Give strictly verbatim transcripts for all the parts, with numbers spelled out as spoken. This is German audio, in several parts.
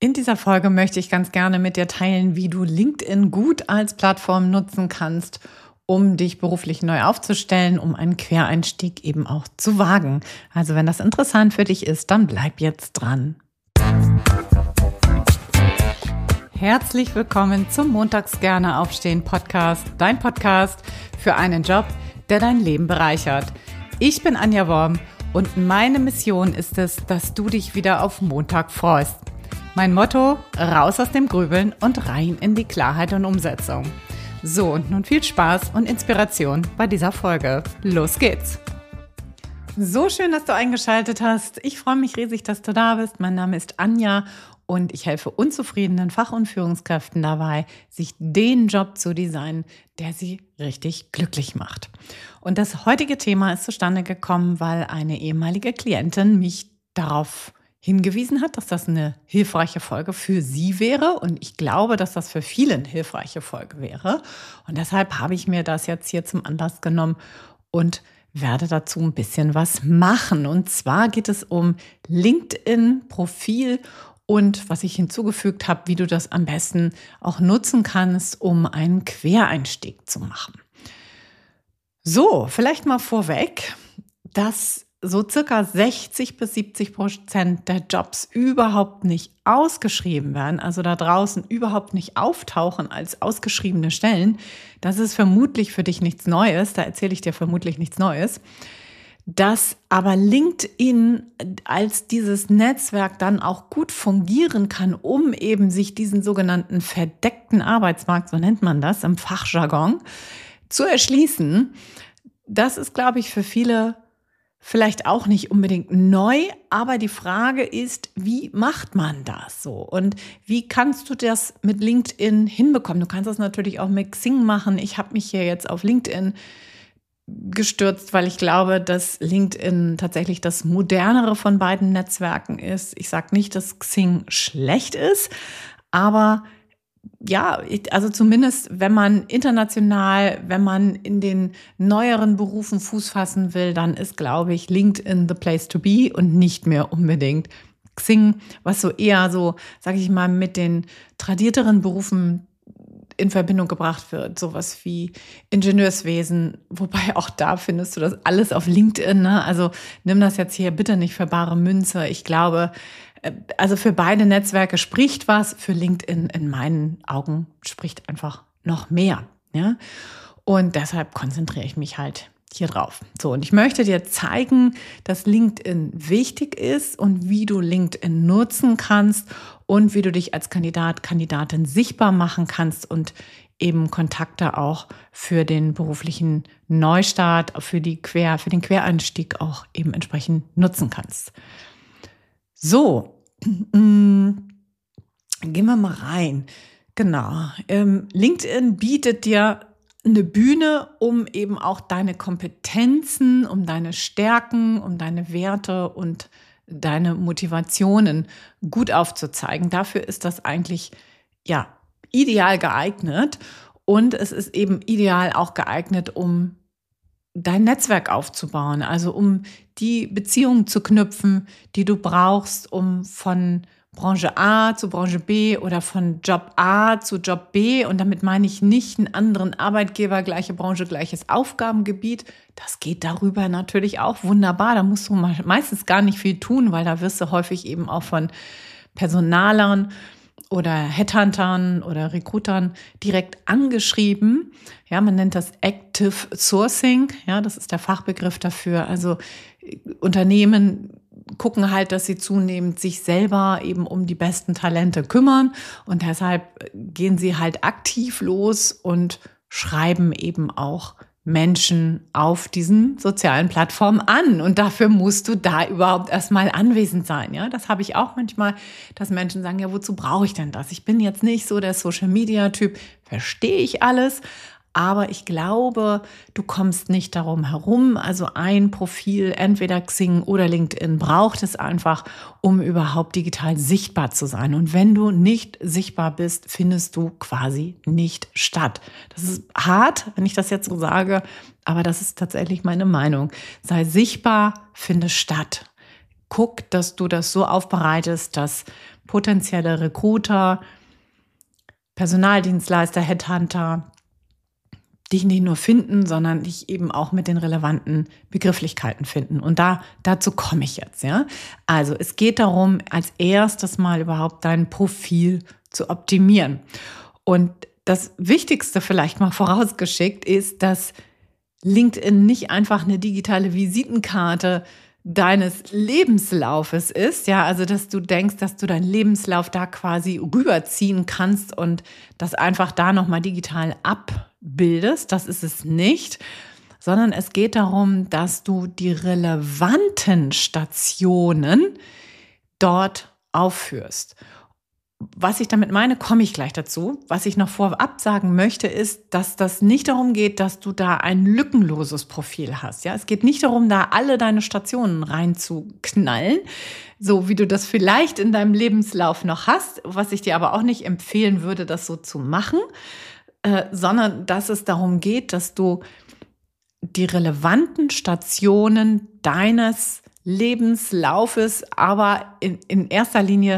In dieser Folge möchte ich ganz gerne mit dir teilen, wie du LinkedIn gut als Plattform nutzen kannst, um dich beruflich neu aufzustellen, um einen Quereinstieg eben auch zu wagen. Also wenn das interessant für dich ist, dann bleib jetzt dran. Herzlich willkommen zum Montags gerne aufstehen Podcast, dein Podcast für einen Job, der dein Leben bereichert. Ich bin Anja Worm und meine Mission ist es, dass du dich wieder auf Montag freust. Mein Motto: raus aus dem Grübeln und rein in die Klarheit und Umsetzung. So, und nun viel Spaß und Inspiration bei dieser Folge. Los geht's! So schön, dass du eingeschaltet hast. Ich freue mich riesig, dass du da bist. Mein Name ist Anja und ich helfe unzufriedenen Fach- und Führungskräften dabei, sich den Job zu designen, der sie richtig glücklich macht. Und das heutige Thema ist zustande gekommen, weil eine ehemalige Klientin mich darauf hingewiesen hat, dass das eine hilfreiche Folge für sie wäre. Und ich glaube, dass das für viele eine hilfreiche Folge wäre. Und deshalb habe ich mir das jetzt hier zum Anlass genommen und werde dazu ein bisschen was machen. Und zwar geht es um LinkedIn-Profil und was ich hinzugefügt habe, wie du das am besten auch nutzen kannst, um einen Quereinstieg zu machen. So, vielleicht mal vorweg, dass so circa sechzig bis siebzig Prozent der Jobs überhaupt nicht ausgeschrieben werden, also da draußen überhaupt nicht auftauchen als ausgeschriebene Stellen. Das ist vermutlich für dich nichts Neues, da erzähle ich dir vermutlich nichts Neues. Dass aber LinkedIn als dieses Netzwerk dann auch gut fungieren kann, um eben sich diesen sogenannten verdeckten Arbeitsmarkt, so nennt man das im Fachjargon, zu erschließen, das ist, glaube ich, für viele vielleicht auch nicht unbedingt neu, aber die Frage ist, wie macht man das so? Und wie kannst du das mit LinkedIn hinbekommen? Du kannst das natürlich auch mit Xing machen. Ich habe mich hier jetzt auf LinkedIn gestürzt, weil ich glaube, dass LinkedIn tatsächlich das modernere von beiden Netzwerken ist. Ich sage nicht, dass Xing schlecht ist, aber ja, also zumindest, wenn man international, wenn man in den neueren Berufen Fuß fassen will, dann ist, glaube ich, LinkedIn the place to be und nicht mehr unbedingt Xing, was so eher so, sage ich mal, mit den tradierteren Berufen in Verbindung gebracht wird, sowas wie Ingenieurswesen, wobei auch da findest du das alles auf LinkedIn, ne? Also nimm das jetzt hier bitte nicht für bare Münze. Ich glaube, also für beide Netzwerke spricht was, für LinkedIn in meinen Augen spricht einfach noch mehr, ja? Und deshalb konzentriere ich mich halt hier drauf. So, und ich möchte dir zeigen, dass LinkedIn wichtig ist und wie du LinkedIn nutzen kannst und wie du dich als Kandidat, Kandidatin sichtbar machen kannst und eben Kontakte auch für den beruflichen Neustart, für die Quer, für den Quereinstieg auch eben entsprechend nutzen kannst. So, gehen wir mal rein. Genau, ähm, LinkedIn bietet dir eine Bühne, um eben auch deine Kompetenzen, um deine Stärken, um deine Werte und deine Motivationen gut aufzuzeigen. Dafür ist das eigentlich ja ideal geeignet und es ist eben ideal auch geeignet, um dein Netzwerk aufzubauen, also um die Beziehungen zu knüpfen, die du brauchst, um von Branche A zu Branche B oder von Job A zu Job B, und damit meine ich nicht einen anderen Arbeitgeber, gleiche Branche, gleiches Aufgabengebiet. Das geht darüber natürlich auch wunderbar. Da musst du meistens gar nicht viel tun, weil da wirst du häufig eben auch von Personalern oder Headhuntern oder Recruitern direkt angeschrieben. Ja, man nennt das Active Sourcing. Ja, das ist der Fachbegriff dafür. Also Unternehmen gucken halt, dass sie zunehmend sich selber eben um die besten Talente kümmern. Und deshalb gehen sie halt aktiv los und schreiben eben auch Menschen auf diesen sozialen Plattformen an. Und dafür musst du da überhaupt erstmal anwesend sein. Ja, das habe ich auch manchmal, dass Menschen sagen, ja, wozu brauche ich denn das? Ich bin jetzt nicht so der Social-Media-Typ, verstehe ich alles. Aber ich glaube, du kommst nicht darum herum. Also ein Profil, entweder Xing oder LinkedIn, braucht es einfach, um überhaupt digital sichtbar zu sein. Und wenn du nicht sichtbar bist, findest du quasi nicht statt. Das ist hart, wenn ich das jetzt so sage, aber das ist tatsächlich meine Meinung. Sei sichtbar, finde statt. Guck, dass du das so aufbereitest, dass potenzielle Recruiter, Personaldienstleister, Headhunter dich nicht nur finden, sondern dich eben auch mit den relevanten Begrifflichkeiten finden. Und da, dazu komme ich jetzt, ja. Also es geht darum, als erstes mal überhaupt dein Profil zu optimieren. Und das Wichtigste vielleicht mal vorausgeschickt ist, dass LinkedIn nicht einfach eine digitale Visitenkarte deines Lebenslaufes ist, ja, also dass du denkst, dass du deinen Lebenslauf da quasi rüberziehen kannst und das einfach da nochmal digital abbildest. Das ist es nicht, sondern es geht darum, dass du die relevanten Stationen dort aufführst. Was ich damit meine, komme ich gleich dazu. Was ich noch vorab sagen möchte, ist, dass das nicht darum geht, dass du da ein lückenloses Profil hast. Ja, es geht nicht darum, da alle deine Stationen reinzuknallen, so wie du das vielleicht in deinem Lebenslauf noch hast, was ich dir aber auch nicht empfehlen würde, das so zu machen, äh, sondern dass es darum geht, dass du die relevanten Stationen deines Lebenslaufes aber in, in erster Linie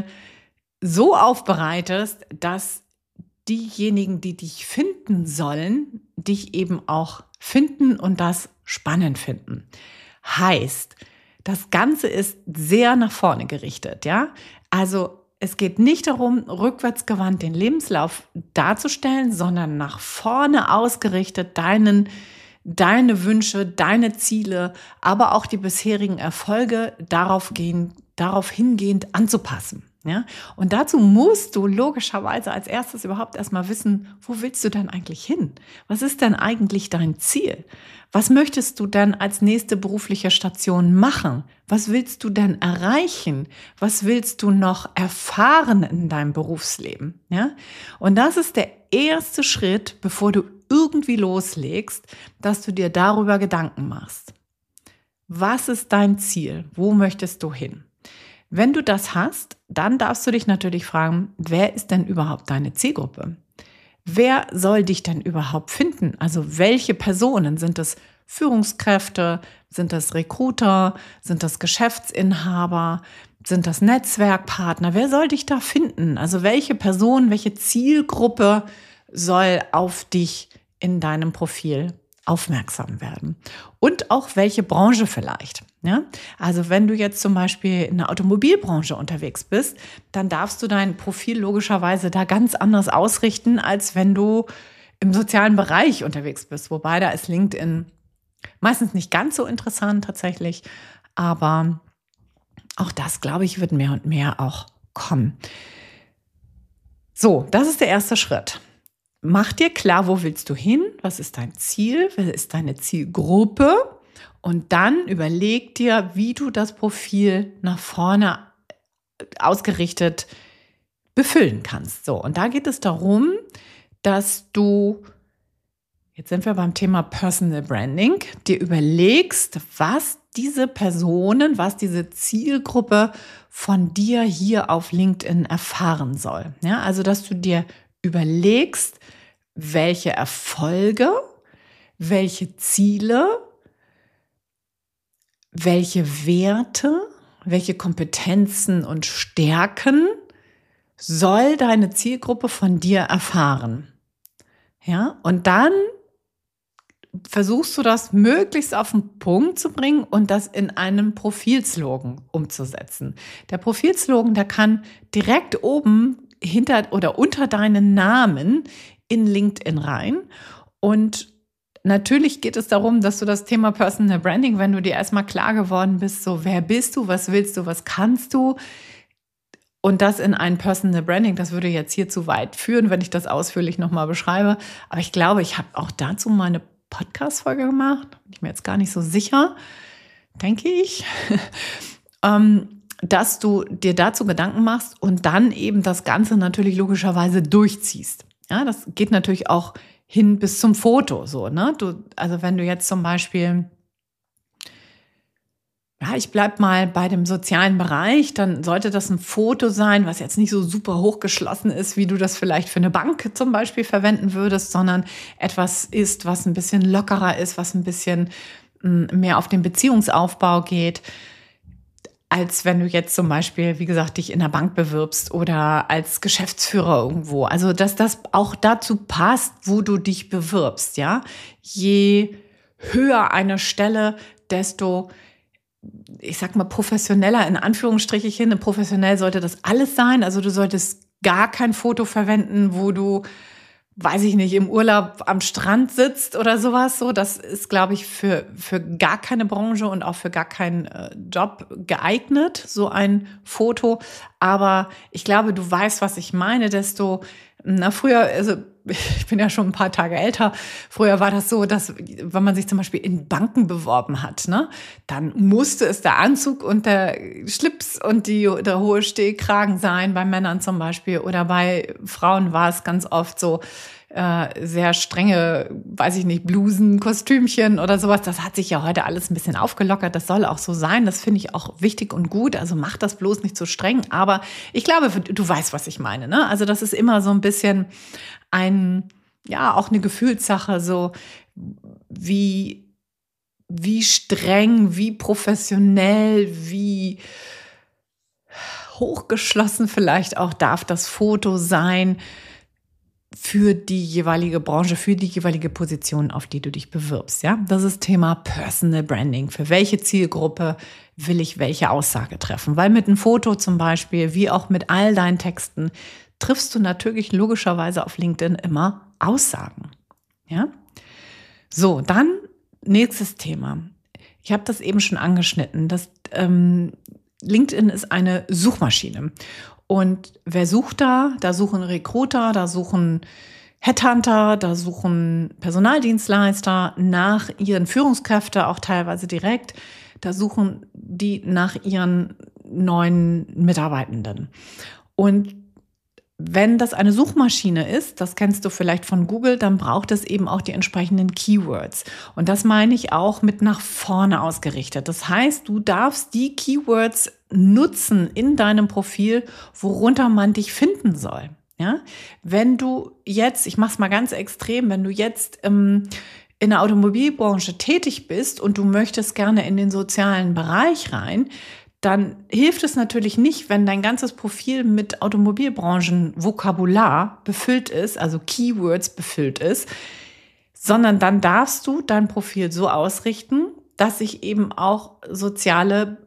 so aufbereitest, dass diejenigen, die dich finden sollen, dich eben auch finden und das spannend finden. Heißt, das Ganze ist sehr nach vorne gerichtet, ja? Also es geht nicht darum, rückwärtsgewandt den Lebenslauf darzustellen, sondern nach vorne ausgerichtet deinen, deine Wünsche, deine Ziele, aber auch die bisherigen Erfolge darauf gehen, darauf hingehend anzupassen. Ja, und dazu musst du logischerweise als erstes überhaupt erstmal wissen, wo willst du denn eigentlich hin? Was ist denn eigentlich dein Ziel? Was möchtest du denn als nächste berufliche Station machen? Was willst du denn erreichen? Was willst du noch erfahren in deinem Berufsleben? Ja, und das ist der erste Schritt, bevor du irgendwie loslegst, dass du dir darüber Gedanken machst. Was ist dein Ziel? Wo möchtest du hin? Wenn du das hast, dann darfst du dich natürlich fragen, wer ist denn überhaupt deine Zielgruppe? Wer soll dich denn überhaupt finden? Also welche Personen? Sind es Führungskräfte? Sind das Recruiter? Sind das Geschäftsinhaber? Sind das Netzwerkpartner? Wer soll dich da finden? Also welche Person, welche Zielgruppe soll auf dich in deinem Profil aufmerksam werden? Und auch welche Branche vielleicht. Ja? Also wenn du jetzt zum Beispiel in der Automobilbranche unterwegs bist, dann darfst du dein Profil logischerweise da ganz anders ausrichten, als wenn du im sozialen Bereich unterwegs bist. Wobei da ist LinkedIn meistens nicht ganz so interessant tatsächlich, aber auch das, glaube ich, wird mehr und mehr auch kommen. So, das ist der erste Schritt. Mach dir klar, wo willst du hin? Was ist dein Ziel? Wer ist deine Zielgruppe? Und dann überleg dir, wie du das Profil nach vorne ausgerichtet befüllen kannst. So, und da geht es darum, dass du, jetzt sind wir beim Thema Personal Branding, dir überlegst, was diese Personen, was diese Zielgruppe von dir hier auf LinkedIn erfahren soll. Ja, also, dass du dir überlegst, welche Erfolge, welche Ziele, welche Werte, welche Kompetenzen und Stärken soll deine Zielgruppe von dir erfahren. Ja, und dann versuchst du das möglichst auf den Punkt zu bringen und das in einen Profilslogan umzusetzen. Der Profilslogan, der kann direkt oben hinter oder unter deinen Namen in LinkedIn rein. Und natürlich geht es darum, dass du das Thema Personal Branding, wenn du dir erstmal klar geworden bist, so wer bist du, was willst du, was kannst du, und das in ein Personal Branding, das würde jetzt hier zu weit führen, wenn ich das ausführlich nochmal beschreibe. Aber ich glaube, ich habe auch dazu mal eine Podcast-Folge gemacht. Bin ich mir jetzt gar nicht so sicher, denke ich, ähm, dass du dir dazu Gedanken machst und dann eben das Ganze natürlich logischerweise durchziehst. Ja, das geht natürlich auch hin bis zum Foto, so, ne? Du, also wenn du jetzt zum Beispiel, ja, ich bleib mal bei dem sozialen Bereich, dann sollte das ein Foto sein, was jetzt nicht so super hochgeschlossen ist, wie du das vielleicht für eine Bank zum Beispiel verwenden würdest, sondern etwas ist, was ein bisschen lockerer ist, was ein bisschen mehr auf den Beziehungsaufbau geht. als wenn du jetzt zum Beispiel, wie gesagt, dich in der Bank bewirbst oder als Geschäftsführer irgendwo. Also, dass das auch dazu passt, wo du dich bewirbst, ja. Je höher eine Stelle, desto, ich sag mal, professioneller in Anführungsstrichen. Professionell sollte das alles sein. Also, du solltest gar kein Foto verwenden, wo du, weiß ich nicht, im Urlaub am Strand sitzt oder sowas. So, das ist, glaube ich, für, für gar keine Branche und auch für gar keinen äh, Job geeignet, so ein Foto. Aber ich glaube, du weißt, was ich meine, desto, na, früher, also, ich bin ja schon ein paar Tage älter. Früher war das so, dass, wenn man sich zum Beispiel in Banken beworben hat, ne, dann musste es der Anzug und der Schlips und die, der hohe Stehkragen sein, bei Männern zum Beispiel. Oder bei Frauen war es ganz oft so, äh, sehr strenge, weiß ich nicht, Blusen, Kostümchen oder sowas. Das hat sich ja heute alles ein bisschen aufgelockert. Das soll auch so sein. Das finde ich auch wichtig und gut. Also mach das bloß nicht so streng. Aber ich glaube, du weißt, was ich meine, ne? Also das ist immer so ein bisschen ein, ja, auch eine Gefühlssache, so wie, wie streng, wie professionell, wie hochgeschlossen vielleicht auch darf das Foto sein für die jeweilige Branche, für die jeweilige Position, auf die du dich bewirbst, ja? Das ist Thema Personal Branding. Für welche Zielgruppe will ich welche Aussage treffen? Weil mit einem Foto zum Beispiel, wie auch mit all deinen Texten, triffst du natürlich logischerweise auf LinkedIn immer Aussagen. Ja? So, dann nächstes Thema. Ich habe das eben schon angeschnitten. Das, ähm, LinkedIn ist eine Suchmaschine. Und wer sucht da? Da suchen Recruiter, da suchen Headhunter, da suchen Personaldienstleister nach ihren Führungskräften, auch teilweise direkt. Da suchen die nach ihren neuen Mitarbeitenden. Und wenn das eine Suchmaschine ist, das kennst du vielleicht von Google, dann braucht es eben auch die entsprechenden Keywords. Und das meine ich auch mit nach vorne ausgerichtet. Das heißt, du darfst die Keywords nutzen in deinem Profil, worunter man dich finden soll. Ja? Wenn du jetzt, ich mache es mal ganz extrem, wenn du jetzt ähm, in der Automobilbranche tätig bist und du möchtest gerne in den sozialen Bereich rein, dann hilft es natürlich nicht, wenn dein ganzes Profil mit Automobilbranchen-Vokabular befüllt ist, also Keywords befüllt ist, sondern dann darfst du dein Profil so ausrichten, dass sich eben auch soziale,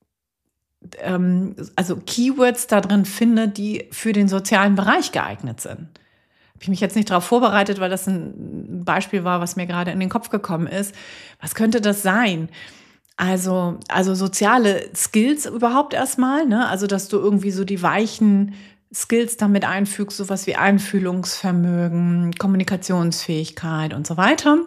ähm, also Keywords da drin finde, die für den sozialen Bereich geeignet sind. Habe ich mich jetzt nicht darauf vorbereitet, weil das ein Beispiel war, was mir gerade in den Kopf gekommen ist. Was könnte das sein? Also, also soziale Skills überhaupt erstmal, ne? Also, dass du irgendwie so die weichen Skills damit einfügst, sowas wie Einfühlungsvermögen, Kommunikationsfähigkeit und so weiter.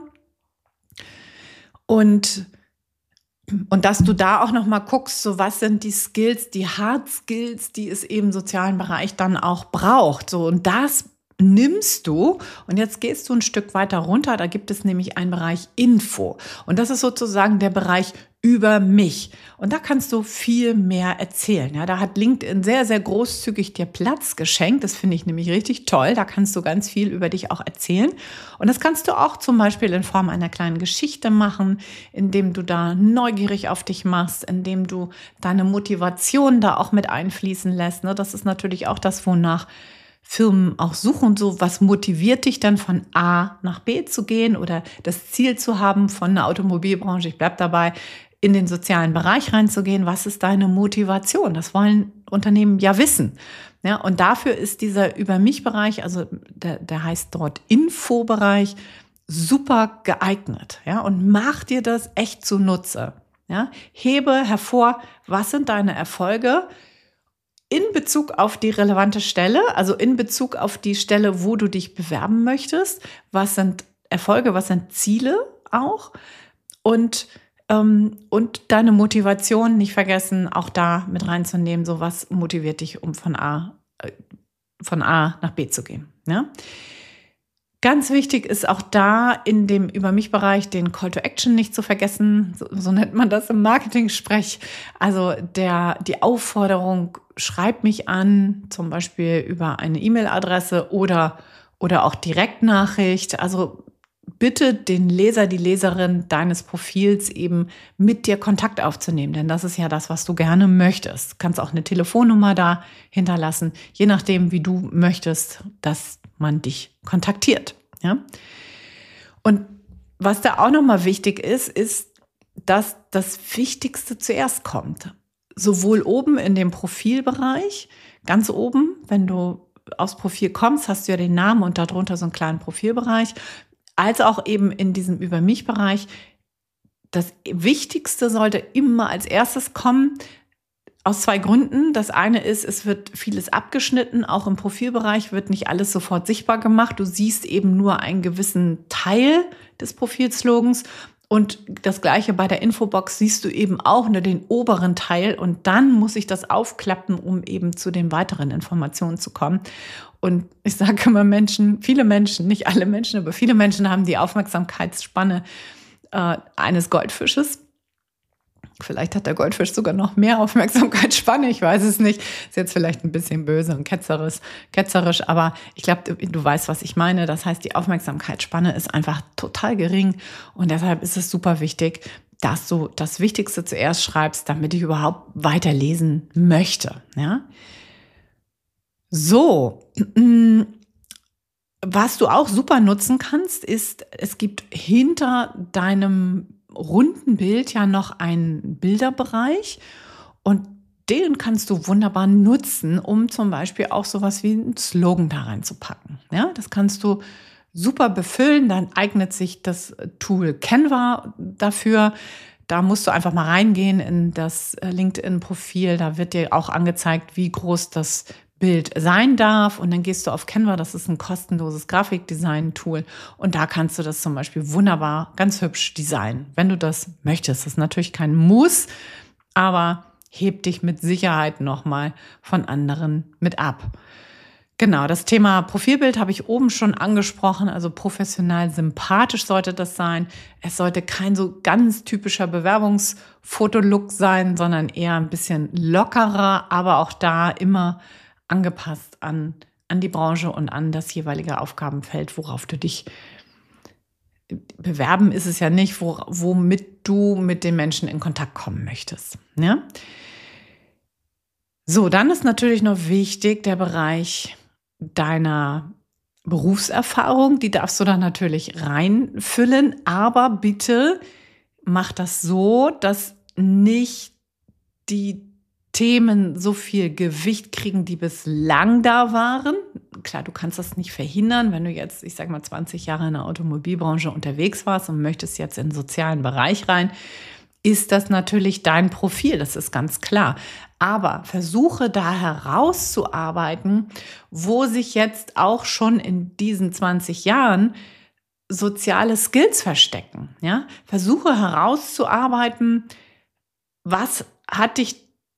Und, und dass du da auch nochmal guckst, so was sind die Skills, die Hard Skills, die es eben im sozialen Bereich dann auch braucht. So, und das nimmst du und jetzt gehst du ein Stück weiter runter, da gibt es nämlich einen Bereich Info und das ist sozusagen der Bereich über mich und da kannst du viel mehr erzählen. Ja, da hat LinkedIn sehr, sehr großzügig dir Platz geschenkt, das finde ich nämlich richtig toll, da kannst du ganz viel über dich auch erzählen und das kannst du auch zum Beispiel in Form einer kleinen Geschichte machen, indem du da neugierig auf dich machst, indem du deine Motivation da auch mit einfließen lässt. Das ist natürlich auch das, wonach Firmen auch suchen, so was motiviert dich dann von A nach B zu gehen oder das Ziel zu haben von der Automobilbranche, ich bleib dabei, in den sozialen Bereich reinzugehen. Was ist deine Motivation? Das wollen Unternehmen ja wissen. Ja, und dafür ist dieser Über-mich-Bereich, also der, der heißt dort Info-Bereich, super geeignet. Ja, und mach dir das echt zunutze. Ja, hebe hervor, was sind deine Erfolge in Bezug auf die relevante Stelle, also in Bezug auf die Stelle, wo du dich bewerben möchtest. Was sind Erfolge, was sind Ziele auch? Und, ähm, und deine Motivation nicht vergessen, auch da mit reinzunehmen, so was motiviert dich, um von A, äh, von A nach B zu gehen. Ja? Ganz wichtig ist auch da in dem Über-mich-Bereich den Call to Action nicht zu vergessen. So, so nennt man das im Marketing-Sprech. Also der, die Aufforderung, schreib mich an, zum Beispiel über eine E-Mail-Adresse oder, oder auch Direktnachricht. Also bitte den Leser, die Leserin deines Profils eben mit dir Kontakt aufzunehmen, denn das ist ja das, was du gerne möchtest. Du kannst auch eine Telefonnummer da hinterlassen, je nachdem, wie du möchtest, dass man dich kontaktiert. Ja? Und was da auch nochmal wichtig ist, ist, dass das Wichtigste zuerst kommt. Sowohl oben in dem Profilbereich, ganz oben, wenn du aufs Profil kommst, hast du ja den Namen und darunter so einen kleinen Profilbereich, als auch eben in diesem Über-mich-Bereich. Das Wichtigste sollte immer als erstes kommen, aus zwei Gründen. Das eine ist, es wird vieles abgeschnitten, auch im Profilbereich wird nicht alles sofort sichtbar gemacht. Du siehst eben nur einen gewissen Teil des Profilslogans. Und das Gleiche bei der Infobox siehst du eben auch nur den oberen Teil und dann muss ich das aufklappen, um eben zu den weiteren Informationen zu kommen. Und ich sage immer Menschen, viele Menschen, nicht alle Menschen, aber viele Menschen haben die Aufmerksamkeitsspanne äh, eines Goldfisches. Vielleicht hat der Goldfisch sogar noch mehr Aufmerksamkeitsspanne, ich weiß es nicht. Ist jetzt vielleicht ein bisschen böse und ketzerisch, ketzerisch, aber ich glaube, du, du weißt, was ich meine. Das heißt, die Aufmerksamkeitsspanne ist einfach total gering und deshalb ist es super wichtig, dass du das Wichtigste zuerst schreibst, damit ich überhaupt weiterlesen möchte. Ja? So, was du auch super nutzen kannst, ist, es gibt hinter deinem runden Bild ja noch einen Bilderbereich und den kannst du wunderbar nutzen, um zum Beispiel auch sowas wie einen Slogan da reinzupacken. Ja, das kannst du super befüllen, dann eignet sich das Tool Canva dafür. Da musst du einfach mal reingehen in das LinkedIn-Profil, da wird dir auch angezeigt, wie groß das Bild sein darf und dann gehst du auf Canva, das ist ein kostenloses Grafikdesign-Tool und da kannst du das zum Beispiel wunderbar, ganz hübsch designen, wenn du das möchtest. Das ist natürlich kein Muss, aber hebt dich mit Sicherheit nochmal von anderen mit ab. Genau, das Thema Profilbild habe ich oben schon angesprochen, also professionell sympathisch sollte das sein. Es sollte kein so ganz typischer Bewerbungsfotolook sein, sondern eher ein bisschen lockerer, aber auch da immer angepasst an, an die Branche und an das jeweilige Aufgabenfeld, worauf du dich bewerben ist es ja nicht, wo, womit du mit den Menschen in Kontakt kommen möchtest. Ja? So, dann ist natürlich noch wichtig der Bereich deiner Berufserfahrung. Die darfst du dann natürlich reinfüllen, aber bitte mach das so, dass nicht die Themen so viel Gewicht kriegen, die bislang da waren. Klar, du kannst das nicht verhindern, wenn du jetzt, ich sag mal, zwanzig Jahre in der Automobilbranche unterwegs warst und möchtest jetzt in den sozialen Bereich rein, ist das natürlich dein Profil, das ist ganz klar. Aber versuche da herauszuarbeiten, wo sich jetzt auch schon in diesen zwanzig Jahren soziale Skills verstecken. Ja? Versuche herauszuarbeiten, was hat dich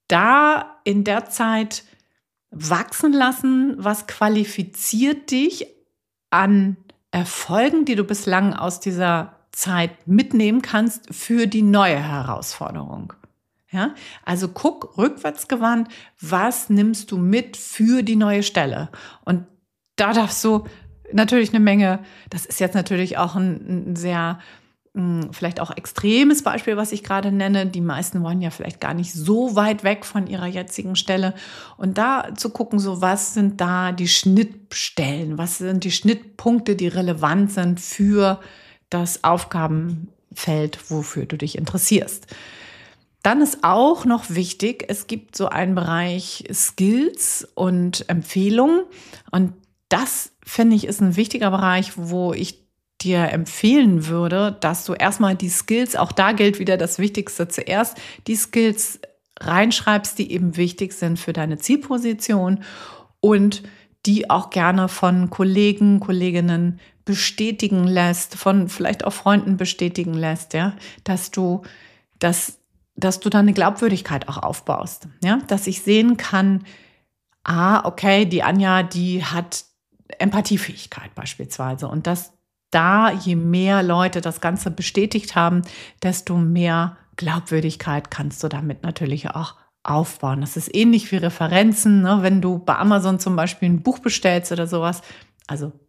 da in der Zeit wachsen lassen, was qualifiziert dich an Erfolgen, die du bislang aus dieser Zeit mitnehmen kannst für die neue Herausforderung. Ja? Also guck rückwärtsgewandt, was nimmst du mit für die neue Stelle? Und da darfst du natürlich eine Menge, das ist jetzt natürlich auch ein, ein sehr vielleicht auch extremes Beispiel, was ich gerade nenne. Die meisten wollen ja vielleicht gar nicht so weit weg von ihrer jetzigen Stelle. Und da zu gucken, so was sind da die Schnittstellen, was sind die Schnittpunkte, die relevant sind für das Aufgabenfeld, wofür du dich interessierst. Dann ist auch noch wichtig, es gibt so einen Bereich Skills und Empfehlungen. Und das, finde ich, ist ein wichtiger Bereich, wo ich dir empfehlen würde, dass du erstmal die Skills, auch da gilt wieder das Wichtigste zuerst, die Skills reinschreibst, die eben wichtig sind für deine Zielposition und die auch gerne von Kollegen, Kolleginnen bestätigen lässt, von vielleicht auch Freunden bestätigen lässt, ja, dass du, dass, dass du da eine Glaubwürdigkeit auch aufbaust, ja, dass ich sehen kann, ah, okay, die Anja, die hat Empathiefähigkeit beispielsweise und dass da, je mehr Leute das Ganze bestätigt haben, desto mehr Glaubwürdigkeit kannst du damit natürlich auch aufbauen. Das ist ähnlich wie Referenzen, ne? Wenn du bei Amazon zum Beispiel ein Buch bestellst oder sowas, also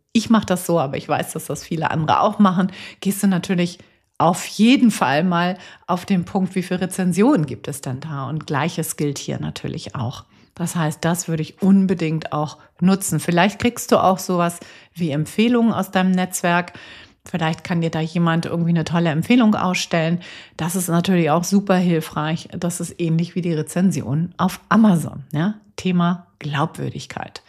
ich mache das so, aber ich weiß, dass das viele andere auch machen, gehst du natürlich auf jeden Fall mal auf den Punkt, wie viele Rezensionen gibt es denn da? Und Gleiches gilt hier natürlich auch. Das heißt, das würde ich unbedingt auch nutzen. Vielleicht kriegst du auch sowas wie Empfehlungen aus deinem Netzwerk. Vielleicht kann dir da jemand irgendwie eine tolle Empfehlung ausstellen. Das ist natürlich auch super hilfreich. Das ist ähnlich wie die Rezension auf Amazon. Ja? Thema Glaubwürdigkeit.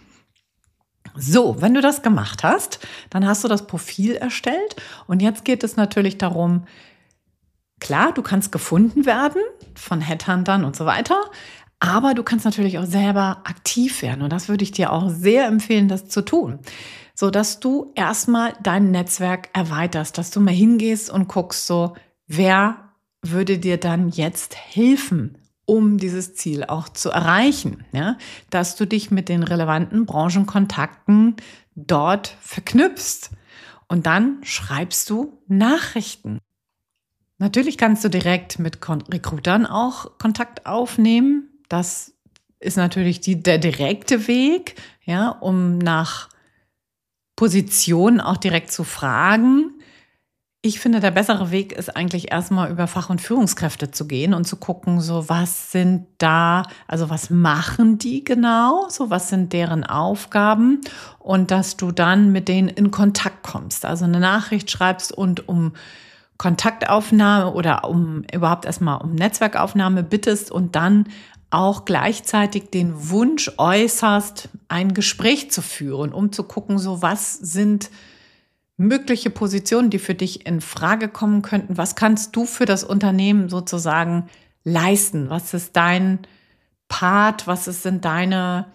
So, wenn du das gemacht hast, dann hast du das Profil erstellt. Und jetzt geht es natürlich darum, klar, du kannst gefunden werden von Headhuntern und so weiter. Aber du kannst natürlich auch selber aktiv werden. Und das würde ich dir auch sehr empfehlen, das zu tun. So dass du erstmal dein Netzwerk erweiterst, dass du mal hingehst und guckst so, wer würde dir dann jetzt helfen, um dieses Ziel auch zu erreichen, ja? Dass du dich mit den relevanten Branchenkontakten dort verknüpfst. Und dann schreibst du Nachrichten. Natürlich kannst du direkt mit Recruitern auch Kontakt aufnehmen. Das ist natürlich die, der direkte Weg, ja, um nach Positionen auch direkt zu fragen. Ich finde, der bessere Weg ist eigentlich erstmal über Fach- und Führungskräfte zu gehen und zu gucken, so was sind da, also was machen die genau, so was sind deren Aufgaben und dass du dann mit denen in Kontakt kommst, also eine Nachricht schreibst und um Kontaktaufnahme oder um überhaupt erstmal um Netzwerkaufnahme bittest und dann auch gleichzeitig den Wunsch äußerst, ein Gespräch zu führen, um zu gucken, so was sind mögliche Positionen, die für dich in Frage kommen könnten. Was kannst du für das Unternehmen sozusagen leisten? Was ist dein Part? Was ist, sind deine,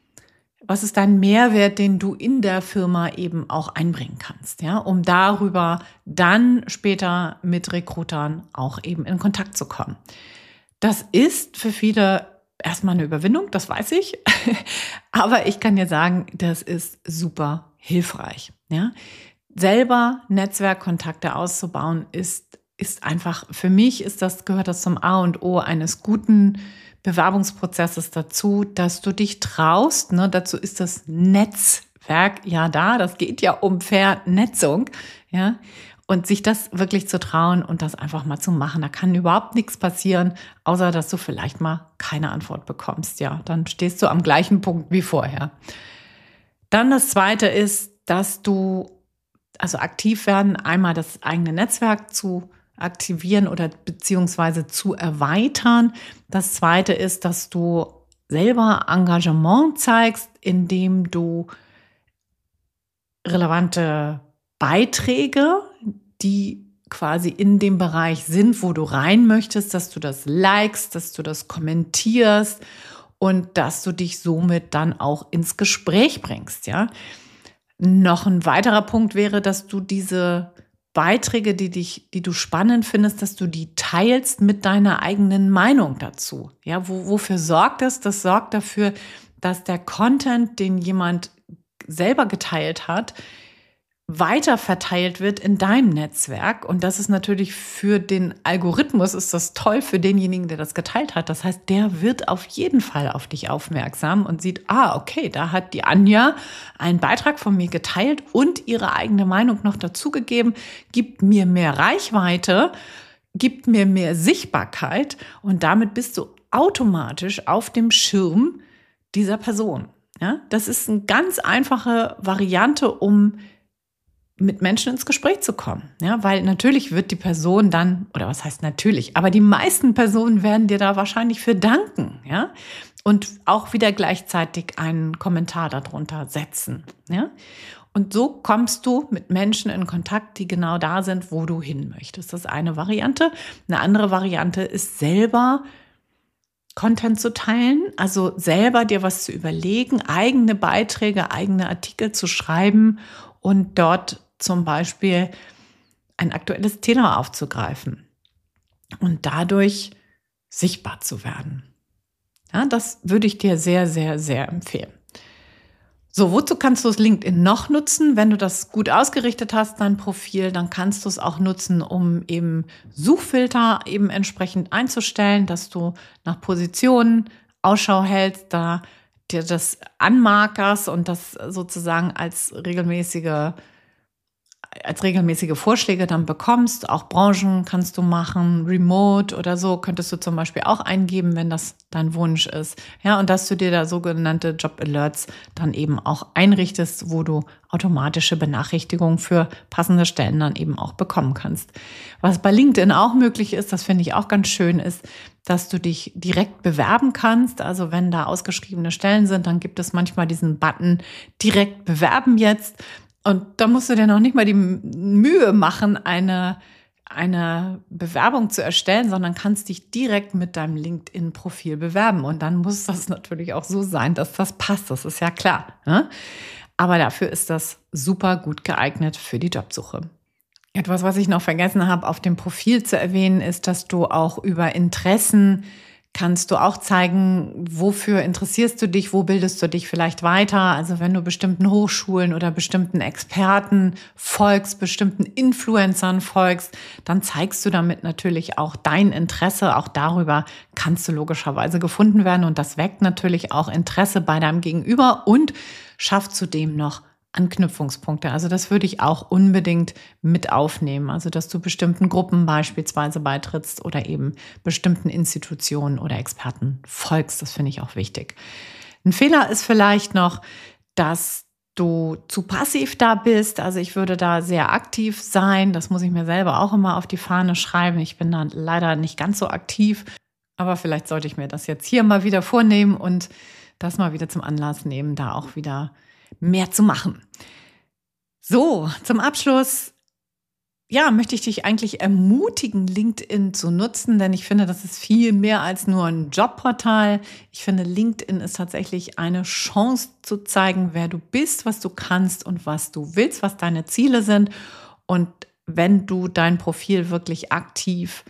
was ist dein Mehrwert, den du in der Firma eben auch einbringen kannst, ja, um darüber dann später mit Recruitern auch eben in Kontakt zu kommen. Das ist für viele erstmal eine Überwindung, das weiß ich. Aber ich kann dir sagen, das ist super hilfreich. Ja? Selber Netzwerkkontakte auszubauen, ist, ist einfach, für mich ist das, gehört das zum A und O eines guten Bewerbungsprozesses dazu, dass du dich traust. Ne? Dazu ist das Netzwerk ja da. Das geht ja um Vernetzung. Ja? Und sich das wirklich zu trauen und das einfach mal zu machen. Da kann überhaupt nichts passieren, außer dass du vielleicht mal keine Antwort bekommst. Ja, dann stehst du am gleichen Punkt wie vorher. Dann das Zweite ist, dass du, also aktiv werden, einmal das eigene Netzwerk zu aktivieren oder beziehungsweise zu erweitern. Das Zweite ist, dass du selber Engagement zeigst, indem du relevante Beiträge, die quasi in dem Bereich sind, wo du rein möchtest, dass du das likest, dass du das kommentierst und dass du dich somit dann auch ins Gespräch bringst, ja. Noch ein weiterer Punkt wäre, dass du diese Beiträge, die dich, die du spannend findest, dass du die teilst mit deiner eigenen Meinung dazu. Ja, wo, wofür sorgt das? Das sorgt dafür, dass der Content, den jemand selber geteilt hat, weiter verteilt wird in deinem Netzwerk. Und das ist natürlich für den Algorithmus, ist das toll für denjenigen, der das geteilt hat. Das heißt, der wird auf jeden Fall auf dich aufmerksam und sieht, ah, okay, da hat die Anja einen Beitrag von mir geteilt und ihre eigene Meinung noch dazugegeben, gibt mir mehr Reichweite, gibt mir mehr Sichtbarkeit und damit bist du automatisch auf dem Schirm dieser Person. Ja, das ist eine ganz einfache Variante, um mit Menschen ins Gespräch zu kommen. Ja, weil natürlich wird die Person dann, oder was heißt natürlich, aber die meisten Personen werden dir da wahrscheinlich für danken, ja, und auch wieder gleichzeitig einen Kommentar darunter setzen, ja. Und so kommst du mit Menschen in Kontakt, die genau da sind, wo du hin möchtest. Das ist eine Variante. Eine andere Variante ist selber Content zu teilen, also selber dir was zu überlegen, eigene Beiträge, eigene Artikel zu schreiben und dort zum Beispiel ein aktuelles Thema aufzugreifen und dadurch sichtbar zu werden. Ja, das würde ich dir sehr, sehr, sehr empfehlen. So, wozu kannst du das LinkedIn noch nutzen? Wenn du das gut ausgerichtet hast, dein Profil, dann kannst du es auch nutzen, um eben Suchfilter eben entsprechend einzustellen, dass du nach Positionen Ausschau hältst. Da dir das anmarkerst und das sozusagen als regelmäßige als regelmäßige Vorschläge dann bekommst. Auch Branchen kannst du machen, Remote oder so könntest du zum Beispiel auch eingeben, wenn das dein Wunsch ist. Ja, und dass du dir da sogenannte Job Alerts dann eben auch einrichtest, wo du automatische Benachrichtigungen für passende Stellen dann eben auch bekommen kannst. Was bei LinkedIn auch möglich ist, das finde ich auch ganz schön, ist, dass du dich direkt bewerben kannst. Also wenn da ausgeschriebene Stellen sind, dann gibt es manchmal diesen Button direkt bewerben jetzt. Und da musst du dir noch nicht mal die Mühe machen, eine, eine Bewerbung zu erstellen, sondern kannst dich direkt mit deinem LinkedIn-Profil bewerben. Und dann muss das natürlich auch so sein, dass das passt. Das ist ja klar. Ne? Aber dafür ist das super gut geeignet für die Jobsuche. Etwas, was ich noch vergessen habe, auf dem Profil zu erwähnen, ist, dass du auch über Interessen kannst du auch zeigen, wofür interessierst du dich, wo bildest du dich vielleicht weiter. Also wenn du bestimmten Hochschulen oder bestimmten Experten folgst, bestimmten Influencern folgst, dann zeigst du damit natürlich auch dein Interesse. Auch darüber kannst du logischerweise gefunden werden. Und das weckt natürlich auch Interesse bei deinem Gegenüber und schafft zudem noch Anknüpfungspunkte. Also das würde ich auch unbedingt mit aufnehmen. Also dass du bestimmten Gruppen beispielsweise beitrittst oder eben bestimmten Institutionen oder Experten folgst. Das finde ich auch wichtig. Ein Fehler ist vielleicht noch, dass du zu passiv da bist. Also ich würde da sehr aktiv sein. Das muss ich mir selber auch immer auf die Fahne schreiben. Ich bin da leider nicht ganz so aktiv. Aber vielleicht sollte ich mir das jetzt hier mal wieder vornehmen und das mal wieder zum Anlass nehmen, da auch wieder mehr zu machen. So, zum Abschluss, ja, möchte ich dich eigentlich ermutigen, LinkedIn zu nutzen, denn ich finde, das ist viel mehr als nur ein Jobportal. Ich finde, LinkedIn ist tatsächlich eine Chance zu zeigen, wer du bist, was du kannst und was du willst, was deine Ziele sind. Und wenn du dein Profil wirklich aktiv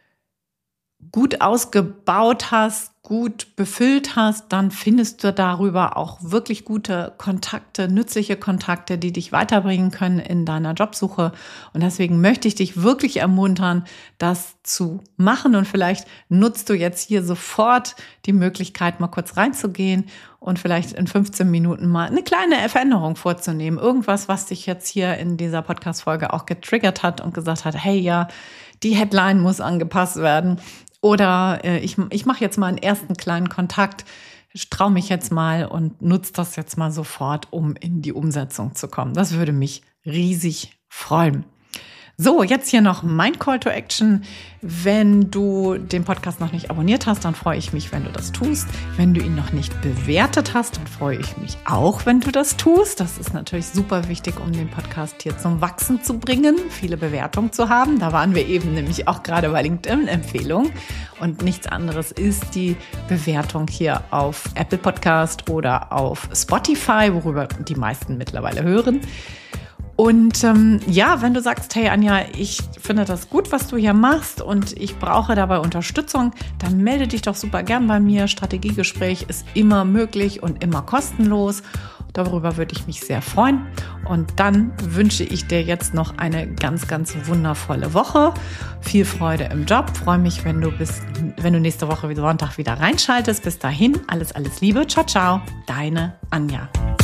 gut ausgebaut hast, gut befüllt hast, dann findest du darüber auch wirklich gute Kontakte, nützliche Kontakte, die dich weiterbringen können in deiner Jobsuche. Und deswegen möchte ich dich wirklich ermuntern, das zu machen. Und vielleicht nutzt du jetzt hier sofort die Möglichkeit, mal kurz reinzugehen und vielleicht in fünfzehn Minuten mal eine kleine Veränderung vorzunehmen. Irgendwas, was dich jetzt hier in dieser Podcast-Folge auch getriggert hat und gesagt hat, hey, ja, die Headline muss angepasst werden. Oder äh, ich, ich mache jetzt mal einen ersten kleinen Kontakt, traue mich jetzt mal und nutze das jetzt mal sofort, um in die Umsetzung zu kommen. Das würde mich riesig freuen. So, jetzt hier noch mein Call to Action. Wenn du den Podcast noch nicht abonniert hast, dann freue ich mich, wenn du das tust. Wenn du ihn noch nicht bewertet hast, dann freue ich mich auch, wenn du das tust. Das ist natürlich super wichtig, um den Podcast hier zum Wachsen zu bringen, viele Bewertungen zu haben. Da waren wir eben nämlich auch gerade bei LinkedIn-Empfehlungen. Und nichts anderes ist die Bewertung hier auf Apple Podcast oder auf Spotify, worüber die meisten mittlerweile hören. Und ähm, ja, wenn du sagst, hey Anja, ich finde das gut, was du hier machst und ich brauche dabei Unterstützung, dann melde dich doch super gern bei mir. Strategiegespräch ist immer möglich und immer kostenlos. Darüber würde ich mich sehr freuen. Und dann wünsche ich dir jetzt noch eine ganz, ganz wundervolle Woche. Viel Freude im Job. Freue mich, wenn du bis, wenn du nächste Woche wieder Sonntag wieder reinschaltest. Bis dahin, alles, alles Liebe. Ciao, ciao. Deine Anja.